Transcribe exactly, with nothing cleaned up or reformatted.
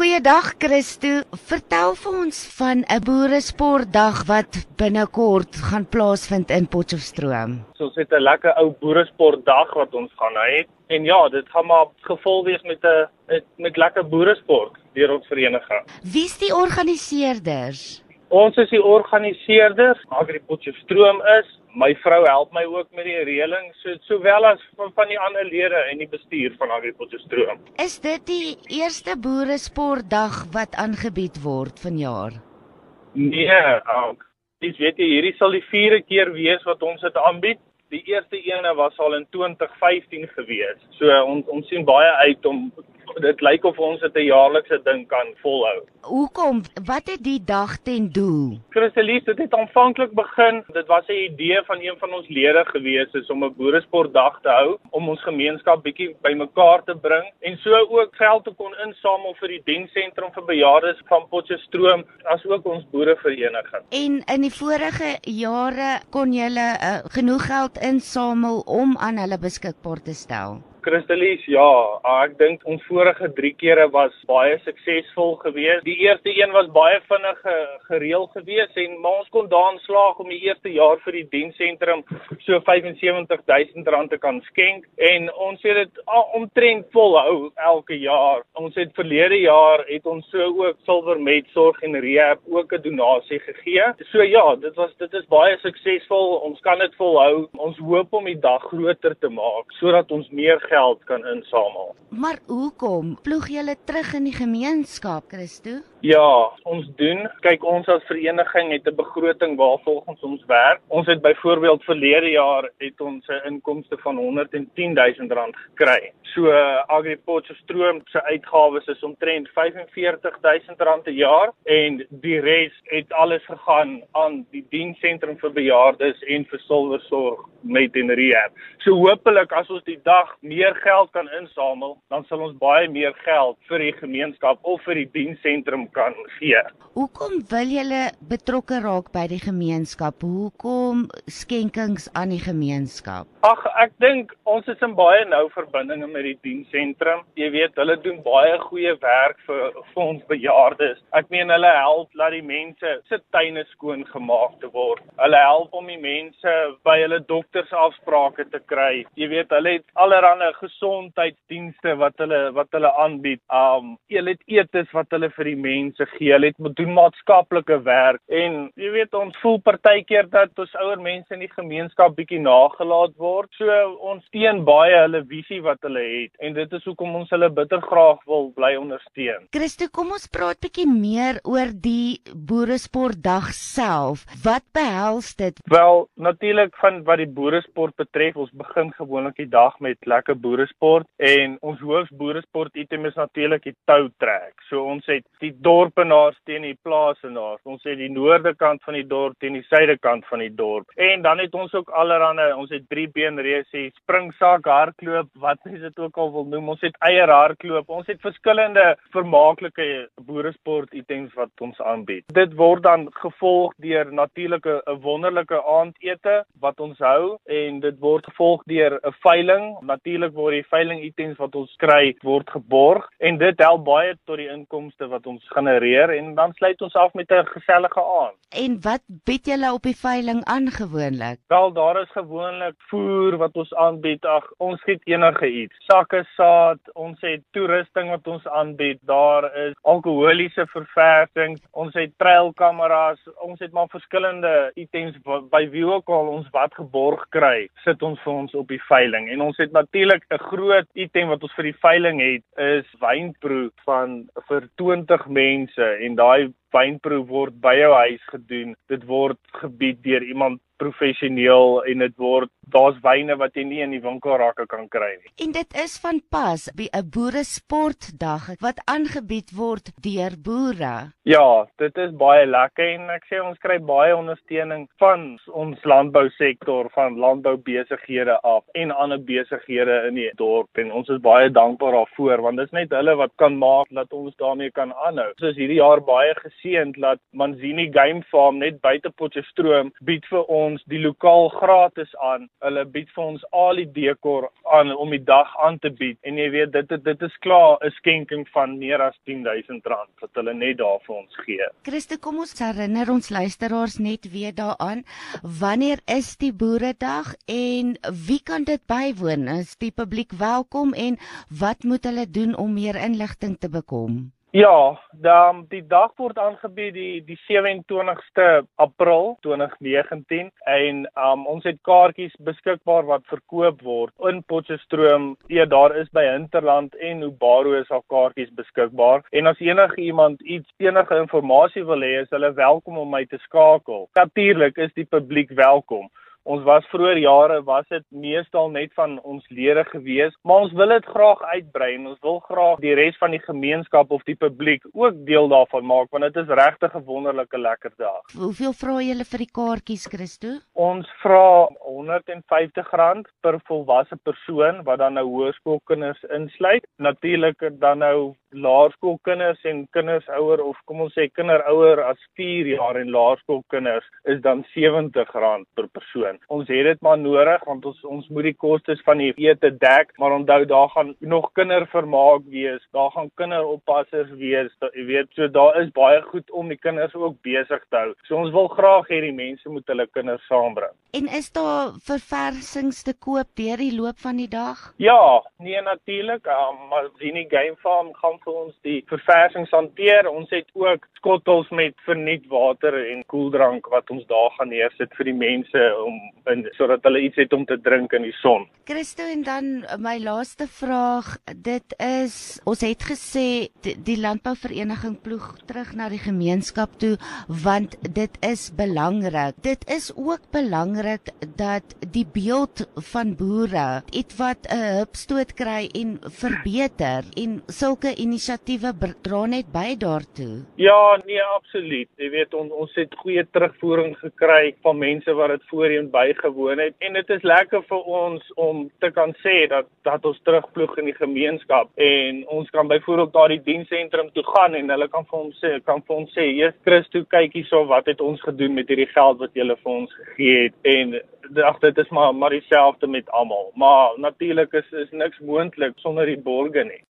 Goeiedag Christo, vertel vir ons van 'n boeresportdag wat binnekort gaan plaasvind in Potchefstroom. So ons het 'n lekker ou boeresportdag wat ons gaan hê. En ja, dit gaan maar gevul wees met 'n met, met lekker boeresport deur ons vereniging. Wie's die organiseerders? Ons is die organiseerders, Agri Potchefstroom is. My vrou help my ook met die reëling, so sowel as van, van die ander lede en die bestuur van Agri Potchefstroom. Is dit die eerste boeresportdag wat aangebied word vanjaar? Nee, um, dis weet jy, hierdie sal die vierde keer wees wat ons dit aanbied. Die eerste ene was al in twintig vyftien gewees. So ons ons sien baie uit om dit lyk of ons dit 'n jaarlikse ding kan volhou. Hoekom? Wat het die dag ten doel? Christelie, dit het aanvanklik begin. Dit was 'n idee van een van ons lede gewees is om 'n boeresportdag te hou, om ons gemeenskap bietjie bymekaar te bring en so ook geld te kon insamel vir die diensentrum vir bejaardes van Potchefstroom, as ook ons boerevereniging. En in die vorige jare kon julle uh, genoeg geld insamel om aan hulle beskikbaar te stel? Christelie, ja, ek dink ons vorige drie kere was baie suksesvol geweest. Die eerste een was baie vinnig gereël geweest en maar ons kon daarin slaag om die eerste jaar vir die diensentrum so vyf en sewenttig duisend rand te kan skenk en ons het dit omtrent volhou elke jaar. Ons het verlede jaar het ons so ook Silver Med Sorg en Rehab ook 'n donasie gegee. So ja, dit was dit is baie suksesvol. Ons kan dit volhou. Ons hoop om die dag groter te maak sodat ons meer geld kan insamel. Maar hoekom ploeg julle terug in die gemeenskap, Christo? Ja, ons doen. Kyk, ons as vereniging het 'n begroting waarvolgens ons werk. Ons het byvoorbeeld verlede jaar het ons 'n inkomste van honderd en tien duisend rand gekry. So uh, Agri Potchefstroom se uitgawes is omtrent vyf en veertig duisend rand 'n jaar en die res het alles gegaan aan die diensentrum vir bejaardes en vir silwersorg met en rehab. So hopelik as ons die dag meer geld kan insamel, dan sal ons baie meer geld vir die gemeenskap of vir die diensentrum kan gee. Hoekom wil julle betrokke raak by die gemeenskap? Hoekom skenkings aan die gemeenskap? Ag, ek dink ons is in baie nou verbindinge met die diensentrum. Jy weet, hulle doen baie goeie werk vir, vir ons bejaardes. Ek meen hulle help laat die mense se tuine skoon gemaak te word. Hulle help om die mense by hulle doktersafsprake te kry. Jy weet, hulle het allerlei gesondheidsdienste wat hulle wat hulle aanbied. Um, hulle het etes wat hulle vir die mense gee. Hulle het doen maatskaplike werk en jy weet, ons voel partykeer dat ons ouer mense in die gemeenskap bietjie nagelaat word. So ons steun baie hulle visie wat hulle het en dit is hoekom ons hulle bitter graag wil bly ondersteun. Christo, kom ons praat bietjie meer oor die boeresportdag self. Wat behels dit? Wel, natuurlik van wat die boeresport betref, ons begin gewoonlik die dag met lekker boeresport en ons hoof boeresport item is natuurlik die toutrek. So ons het die dorpenaars teen die plaasenaars. Ons het die noorde kant van die dorp teen die suide kant van die dorp. En dan het ons ook allerhande, ons het drie been race, springsak, hardloop, wat is dit ook al wil noem. Ons het eier hardloop. Ons het verskillende vermaaklike boeresport items wat ons aanbied. Dit word dan gevolg deur natuurlike 'n wonderlike aandete wat ons hou en dit word gevolg deur 'n veiling. Natuurlik word die veiling items wat ons kry word geborg en dit help baie tot die inkomste wat ons genereer en dan sluit ons af met 'n gesellige aand. En wat bied julle op die veiling aan gewoonlik? Wel, daar is gewoonlik voer wat ons aanbied. Ag, ons skiet enige iets. Sakke saad, ons het toerusting wat ons aanbied. Daar is alkoholiese verversings, ons het trailkameras, ons het maar verskillende items by wie ook al ons wat geborg kry, sit ons vir ons op die veiling. En ons het natuurlik 'n groot item wat ons vir die veiling het, is wynproe van vir twintig mense en daai wynproe word by jou huis gedoen. Dit word gebied deur iemand professioneel en dit word daar's wyne wat jy nie in die winkelrakke kan kry nie. En dit is van pas by 'n boeresportdag wat aangebied word deur boere. Ja, dit is baie lekker en ek sê ons kry baie ondersteuning van ons landbousektor, van landboubesighede af en ander besighede in die dorp en ons is baie dankbaar daarvoor want dit is net hulle wat kan maak dat ons daarmee kan aanhou. Ons is hierdie jaar baie gesien geseënd dat Manzini Game Farm net buite Potchefstroom bied vir ons die lokaal gratis aan. Hulle bied vir ons al die dekor aan om die dag aan te bied. En jy weet, dit dit is klaar 'n skenking van meer as tien duisend rand wat hulle net daar vir ons gee. Christo, kom ons herinner ons luisteraars net weer daaraan. Wanneer is die Boeredag en wie kan dit bywoon? Is die publiek welkom en wat moet hulle doen om meer inligting te bekom? Ja, dan die dag word aangebied die die sewe-en-twintigste April twintig negentien en um, ons het kaartjies beskikbaar wat verkoop word in Potchefstroom. Ja, daar is by Hinterland en Ubaro is al kaartjies beskikbaar. En as enige iemand iets enige inligting wil hê, is hulle welkom om my te skakel. Natuurlik is die publiek welkom. Ons was vroeër jare, was dit meestal net van ons lede gewees, maar ons wil dit graag uitbrei en ons wil graag die res van die gemeenskap of die publiek ook deel daarvan maak, want dit is regtig 'n wonderlike lekker dag. Hoeveel vra julle vir die kaartjies, Christo? Ons vra honderd en vyftig rand per volwasse persoon, wat dan nou hoërskoolkinders insluit. Natuurlik dan nou laerskoolkinders en kinders ouer, of kom ons sê kinderouer as vier jaar en laerskoolkinders is dan sewenttig rand per persoon. Ons het dit maar nodig, want ons ons moet die kostes van die ete dek, maar onthou, daar gaan nog kindervermaak wees, daar gaan kinderoppassers wees, jy weet, so daar is baie goed om die kinders ook besig te hou. So ons wil graag hê die mense moet hulle kinders saambring. En is daar verversings te koop deur die loop van die dag? Ja, nee natuurlik, um, Manzini Game Farm gaan vir ons die verversings hanteer. Ons het ook skottels met verniet water en koeldrank wat ons daar gaan neersit vir die mense om in, sodat hulle iets het om te drink in die son. Christo, en dan my laaste vraag, dit is, ons het gesê die, die landbouvereniging ploeg terug na die gemeenskap toe, want dit is belangrik. Dit is ook belangrik dat die beeld van boere ietwat 'n hupstoot kry en verbeter, en sulke inisiatiewe dra net by daartoe. Ja, nee, absoluut. Jy weet, on, ons het goeie terugvoering gekry van mense wat dit voorheen bygewoon het, en dit is lekker vir ons om te kan sê dat dat ons terugploeg in die gemeenskap, en ons kan byvoorbeeld daar die diensentrum toe gaan en hulle kan vir ons sê, kan vir ons sê, "Eers Christo, kyk hierso, wat het ons gedoen met hierdie geld wat julle vir ons gegee het?" En ag, dit is maar maar dieselfde met almal. Maar natuurlik is is niks moontlik sonder die borgers nie.